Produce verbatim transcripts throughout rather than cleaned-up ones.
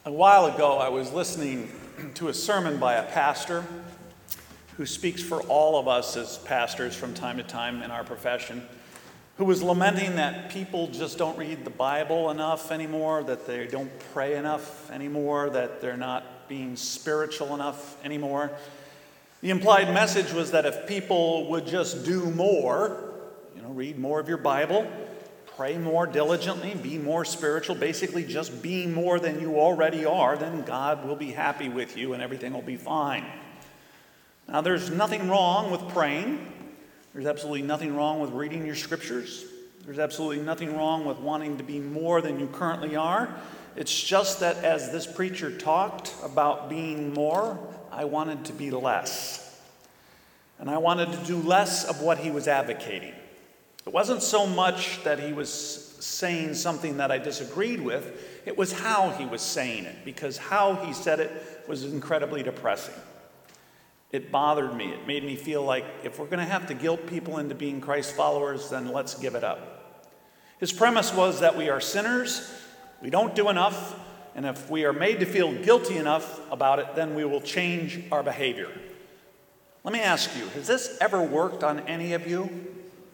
A while ago, I was listening to a sermon by a pastor who speaks for all of us as pastors from time to time in our profession, who was lamenting that people just don't read the Bible enough anymore, that they don't pray enough anymore, that they're not being spiritual enough anymore. The implied message was that if people would just do more, you know, read more of your Bible, pray more diligently, be more spiritual, basically just being more than you already are, then God will be happy with you and everything will be fine. Now, there's nothing wrong with praying. There's absolutely nothing wrong with reading your scriptures. There's absolutely nothing wrong with wanting to be more than you currently are. It's just that as this preacher talked about being more, I wanted to be less. And I wanted to do less of what he was advocating. It wasn't so much that he was saying something that I disagreed with. It was how he was saying it, because how he said it was incredibly depressing. It bothered me. It made me feel like if we're going to have to guilt people into being Christ followers, then let's give it up. His premise was that we are sinners, we don't do enough, and if we are made to feel guilty enough about it, then we will change our behavior. Let me ask you, has this ever worked on any of you?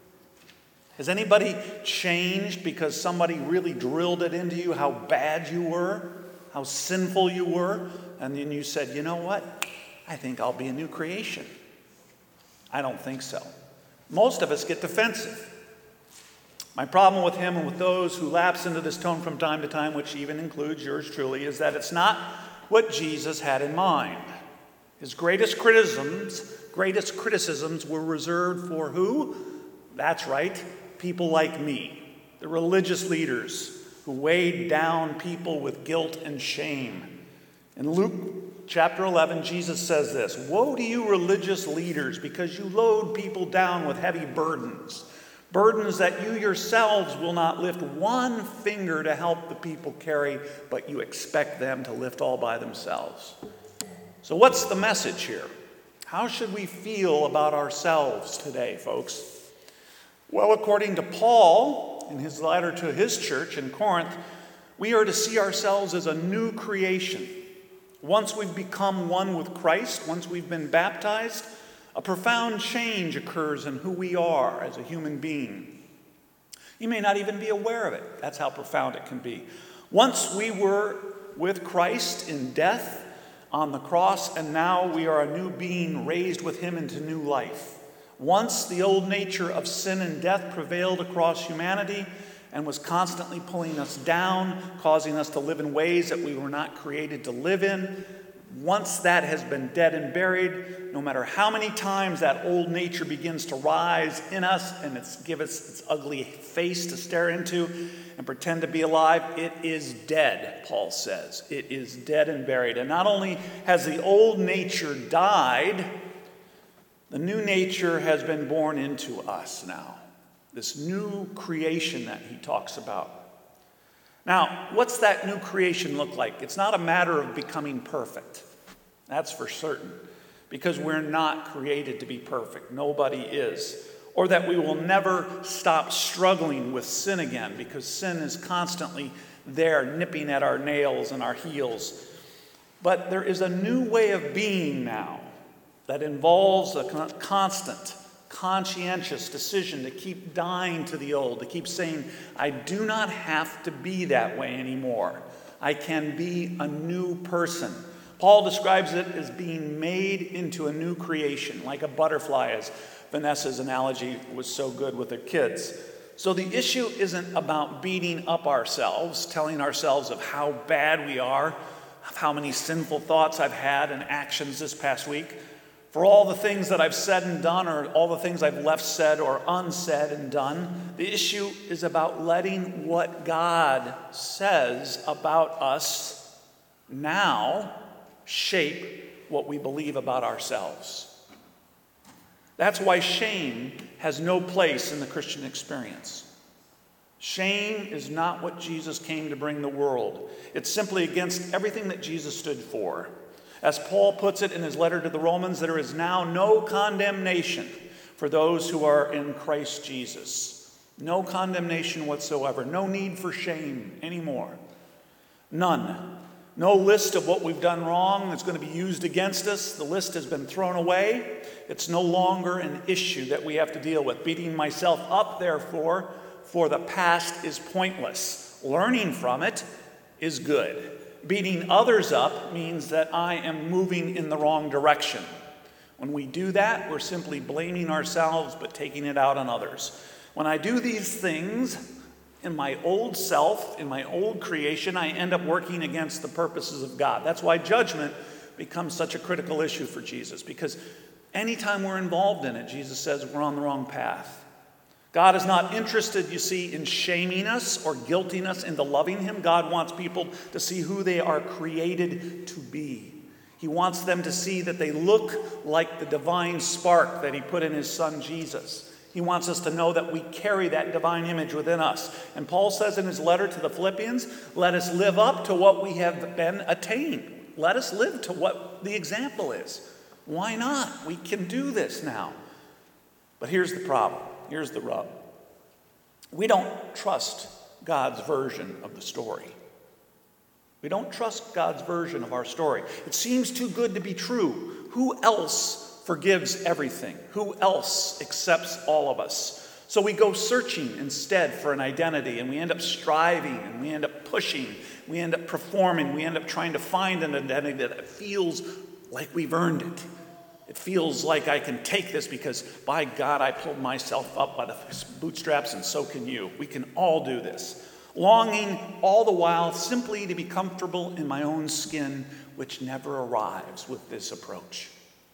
Has anybody changed because somebody really drilled it into you how bad you were, how sinful you were, and then you said, you know what? I think I'll be a new creation. I don't think so. Most of us get defensive. My problem with him and with those who lapse into this tone from time to time, which even includes yours truly, is that it's not what Jesus had in mind. His greatest criticisms, greatest criticisms were reserved for who? That's right, people like me, the religious leaders who weighed down people with guilt and shame. In Luke chapter eleven, Jesus says this, "Woe to you religious leaders, because you load people down with heavy burdens, burdens that you yourselves will not lift one finger to help the people carry, but you expect them to lift all by themselves." So what's the message here? How should we feel about ourselves today, folks? Well, according to Paul, in his letter to his church in Corinth, we are to see ourselves as a new creation. Once we've become one with Christ, once we've been baptized, a profound change occurs in who we are as a human being. You may not even be aware of it. That's how profound it can be. Once we were with Christ in death on the cross, and now we are a new being raised with him into new life. Once the old nature of sin and death prevailed across humanity and was constantly pulling us down, causing us to live in ways that we were not created to live in. Once that has been dead and buried, no matter how many times that old nature begins to rise in us and it's give us its ugly face to stare into and pretend to be alive, it is dead, Paul says. It is dead and buried. And not only has the old nature died, the new nature has been born into us now. This new creation that he talks about. Now, what's that new creation look like? It's not a matter of becoming perfect. That's for certain. Because we're not created to be perfect. Nobody is. Or that we will never stop struggling with sin again, because sin is constantly there, nipping at our nails and our heels. But there is a new way of being now that involves a constant, conscientious decision to keep dying to the old, to keep saying, I do not have to be that way anymore. I can be a new person. Paul describes it as being made into a new creation, like a butterfly, as Vanessa's analogy was so good with her kids. So the issue isn't about beating up ourselves, telling ourselves of how bad we are, of how many sinful thoughts I've had and actions this past week, for all the things that I've said and done, or all the things I've left said or unsaid and done. The issue is about letting what God says about us now shape what we believe about ourselves. That's why shame has no place in the Christian experience. Shame is not what Jesus came to bring the world. It's simply against everything that Jesus stood for. As Paul puts it in his letter to the Romans, there is now no condemnation for those who are in Christ Jesus. No condemnation whatsoever. No need for shame anymore. None. No list of what we've done wrong that's going to be used against us. The list has been thrown away. It's no longer an issue that we have to deal with. Beating myself up, therefore, for the past is pointless. Learning from it is good. Beating others up means that I am moving in the wrong direction. When we do that, we're simply blaming ourselves but taking it out on others. When I do these things in my old self, in my old creation, I end up working against the purposes of God. That's why judgment becomes such a critical issue for Jesus, because anytime we're involved in it, Jesus says we're on the wrong path. God is not interested, you see, in shaming us or guilting us into loving him. God wants people to see who they are created to be. He wants them to see that they look like the divine spark that he put in his son Jesus. He wants us to know that we carry that divine image within us. And Paul says in his letter to the Philippians, let us live up to what we have been attained. Let us live to what the example is. Why not? We can do this now. But here's the problem. Here's the rub. We don't trust God's version of the story. We don't trust God's version of our story. It seems too good to be true. Who else forgives everything? Who else accepts all of us? So we go searching instead for an identity, and we end up striving, and we end up pushing, we end up performing, we end up trying to find an identity that feels like we've earned it. It feels like I can take this because, by God, I pulled myself up by the bootstraps, and so can you. We can all do this. Longing all the while simply to be comfortable in my own skin, which never arrives with this approach.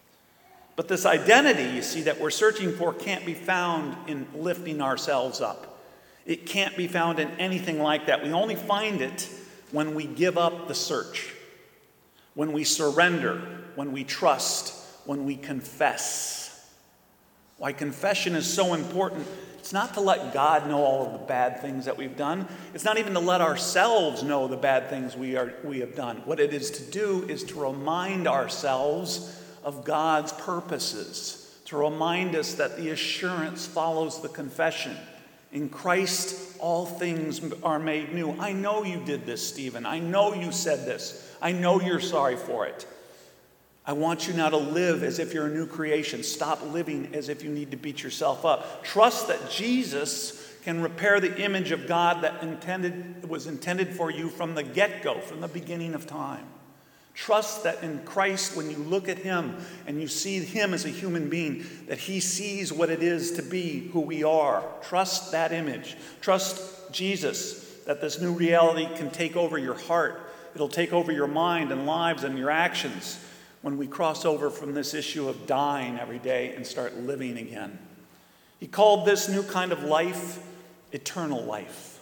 But this identity, you see, that we're searching for can't be found in lifting ourselves up. It can't be found in anything like that. We only find it when we give up the search, when we surrender, when we trust, when we confess. Why confession is so important. It's not to let God know all of the bad things that we've done. It's not even to let ourselves know the bad things we are we have done. What it is to do is to remind ourselves of God's purposes, to remind us that the assurance follows the confession. In Christ, all things are made new. I know you did this, Stephen. I know you said this. I know you're sorry for it. I want you now to live as if you're a new creation. Stop living as if you need to beat yourself up. Trust that Jesus can repair the image of God that intended was intended for you from the get-go, from the beginning of time. Trust that in Christ, when you look at him and you see him as a human being, that he sees what it is to be who we are. Trust that image. Trust Jesus, that this new reality can take over your heart. It'll take over your mind and lives and your actions when we cross over from this issue of dying every day and start living again. He called this new kind of life eternal life.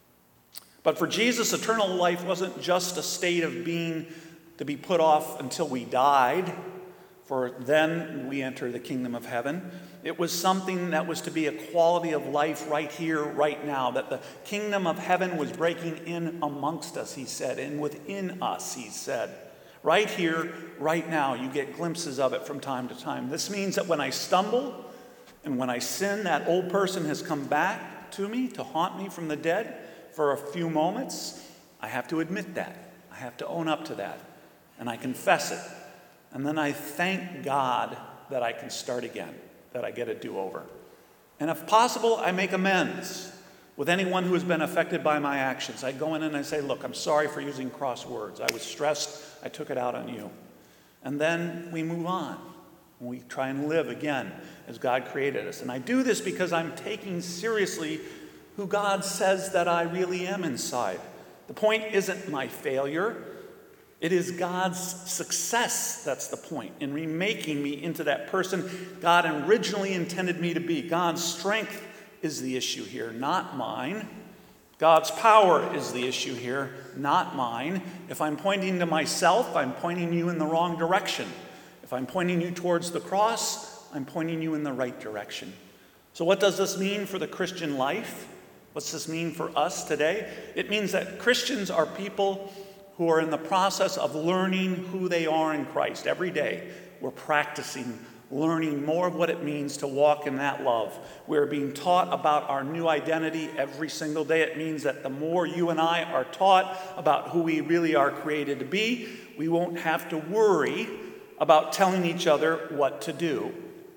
But for Jesus, eternal life wasn't just a state of being to be put off until we died, for then we enter the kingdom of heaven. It was something that was to be a quality of life right here, right now, that the kingdom of heaven was breaking in amongst us, he said, and within us, he said. Right here, right now, you get glimpses of it from time to time. This means that when I stumble and when I sin, that old person has come back to me to haunt me from the dead for a few moments. I have to admit that. I have to own up to that. And I confess it. And then I thank God that I can start again, that I get a do-over. And if possible, I make amends with anyone who has been affected by my actions. I go in and I say, look, I'm sorry for using cross words. I was stressed. I took it out on you. And then we move on. We try and live again as God created us. And I do this because I'm taking seriously who God says that I really am inside. The point isn't my failure. It is God's success that's the point in remaking me into that person God originally intended me to be. God's strength is the issue here, not mine. God's power is the issue here, not mine. If I'm pointing to myself, I'm pointing you in the wrong direction. If I'm pointing you towards the cross, I'm pointing you in the right direction. So what does this mean for the Christian life? What's this mean for us today? It means that Christians are people who are in the process of learning who they are in Christ. Every day, we're practicing learning more of what it means to walk in that love. We're being taught about our new identity every single day. It means that the more you and I are taught about who we really are created to be, we won't have to worry about telling each other what to do.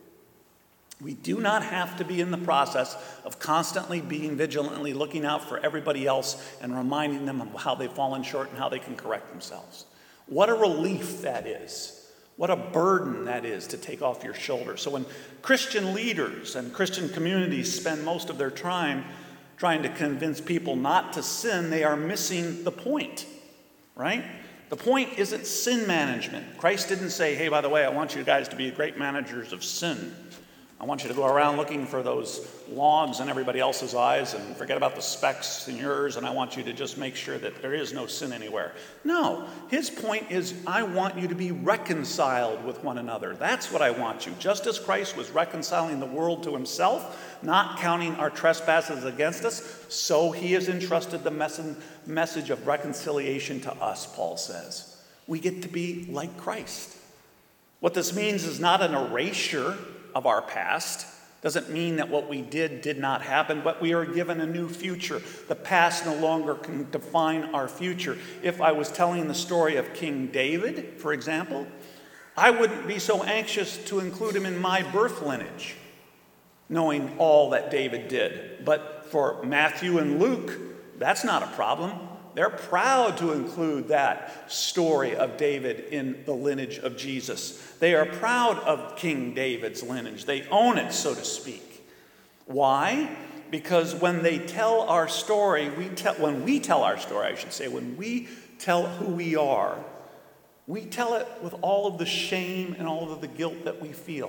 We do not have to be in the process of constantly being vigilantly looking out for everybody else and reminding them of how they've fallen short and how they can correct themselves. What a relief that is. What a burden that is to take off your shoulders. So when Christian leaders and Christian communities spend most of their time trying to convince people not to sin, they are missing the point, right? The point isn't sin management. Christ didn't say, hey, by the way, I want you guys to be great managers of sin. I want you to go around looking for those logs in everybody else's eyes and forget about the specks in yours, and I want you to just make sure that there is no sin anywhere. No, his point is, I want you to be reconciled with one another. That's what I want you. Just as Christ was reconciling the world to himself, not counting our trespasses against us, so he has entrusted the mes- message of reconciliation to us, Paul says. We get to be like Christ. What this means is not an erasure of our past. Doesn't mean that what we did did not happen, but we are given a new future. The past no longer can define our future. If I was telling the story of King David, for example, I wouldn't be so anxious to include him in my birth lineage, knowing all that David did. But for Matthew and Luke, that's not a problem. They're proud to include that story of David in the lineage of Jesus. They are proud of King David's lineage. They own it, so to speak. Why? Because when they tell our story, we tell, when we tell our story, I should say, when we tell who we are, we tell it with all of the shame and all of the guilt that we feel.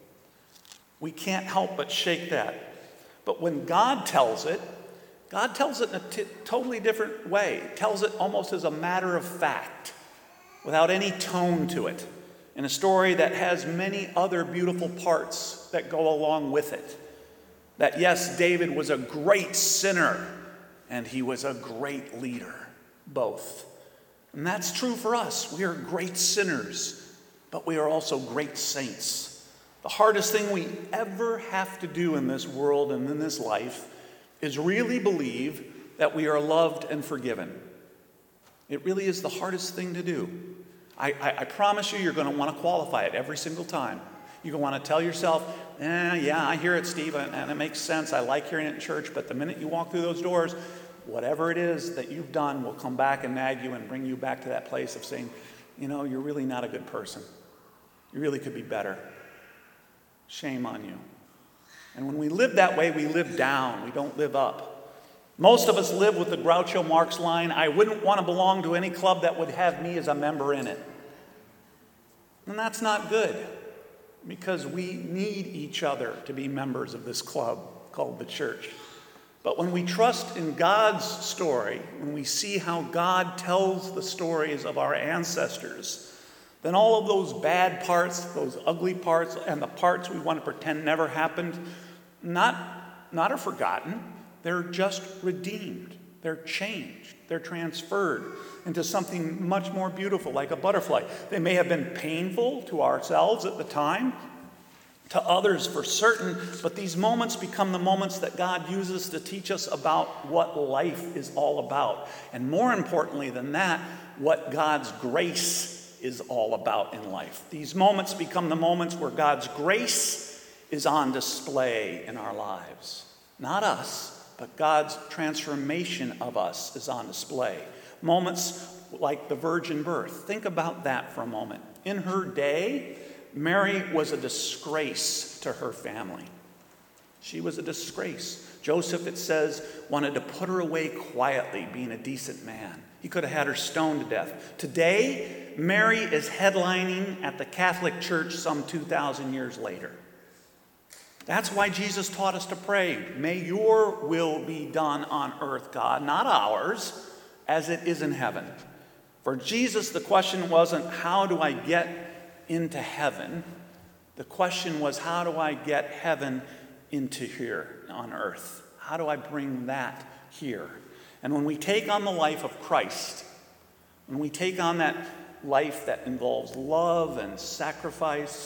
We can't help but shake that. But when God tells it, God tells it in a t- totally different way. Tells it almost as a matter of fact, without any tone to it, in a story that has many other beautiful parts that go along with it. That yes, David was a great sinner, and he was a great leader, both. And that's true for us. We are great sinners, but we are also great saints. The hardest thing we ever have to do in this world and in this life is really believe that we are loved and forgiven. It really is the hardest thing to do. I, I, I promise you, you're going to want to qualify it every single time. You're going to want to tell yourself, eh, yeah, I hear it, Steve, and it makes sense. I like hearing it in church, but the minute you walk through those doors, whatever it is that you've done will come back and nag you and bring you back to that place of saying, you know, you're really not a good person. You really could be better. Shame on you. And when we live that way, we live down. We don't live up. Most of us live with the Groucho Marx line, I wouldn't want to belong to any club that would have me as a member in it. And that's not good, because we need each other to be members of this club called the church. But when we trust in God's story, when we see how God tells the stories of our ancestors, then all of those bad parts, those ugly parts, and the parts we want to pretend never happened, not, not are forgotten. They're just redeemed. They're changed. They're transferred into something much more beautiful, like a butterfly. They may have been painful to ourselves at the time, to others for certain, but these moments become the moments that God uses to teach us about what life is all about. And more importantly than that, what God's grace is all about in life. These moments become the moments where God's grace is on display in our lives. Not us, but God's transformation of us is on display. Moments like the virgin birth. Think about that for a moment. In her day, Mary was a disgrace to her family. She was a disgrace. Joseph, it says, wanted to put her away quietly, being a decent man. He could have had her stoned to death. Today, Mary is headlining at the Catholic Church some two thousand years later. That's why Jesus taught us to pray, may your will be done on earth, God, not ours, as it is in heaven. For Jesus, the question wasn't, how do I get into heaven? The question was, how do I get heaven into here on earth? How do I bring that here? And when we take on the life of Christ, when we take on that life that involves love and sacrifice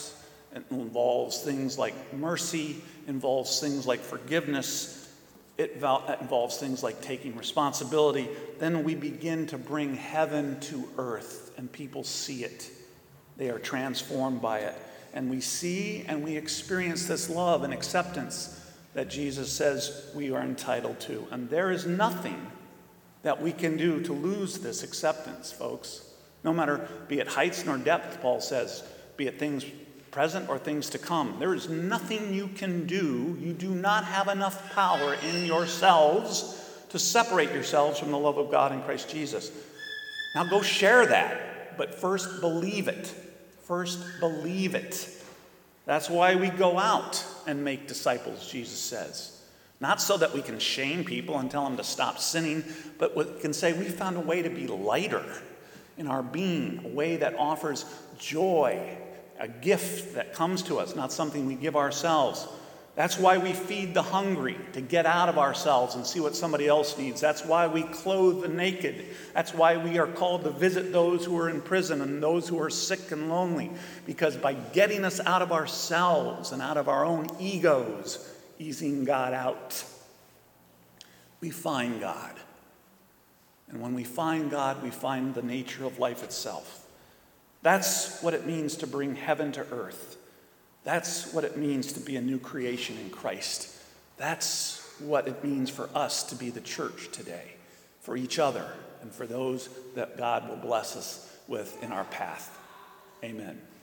It involves things like mercy, involves things like forgiveness. It involves things like taking responsibility. Then we begin to bring heaven to earth, and people see it. They are transformed by it. And we see and we experience this love and acceptance that Jesus says we are entitled to. And there is nothing that we can do to lose this acceptance, folks. No matter, be it heights nor depth, Paul says, be it things present or things to come. There is nothing you can do. You do not have enough power in yourselves to separate yourselves from the love of God in Christ Jesus. Now go share that, but first believe it. First believe it. That's why we go out and make disciples, Jesus says. Not so that we can shame people and tell them to stop sinning, but we can say we found a way to be lighter in our being, a way that offers joy, a gift that comes to us, not something we give ourselves. That's why we feed the hungry, to get out of ourselves and see what somebody else needs. That's why we clothe the naked. That's why we are called to visit those who are in prison and those who are sick and lonely. Because by getting us out of ourselves and out of our own egos, easing God out, we find God. And when we find God, we find the nature of life itself. That's what it means to bring heaven to earth. That's what it means to be a new creation in Christ. That's what it means for us to be the church today, for each other, and for those that God will bless us with in our path. Amen.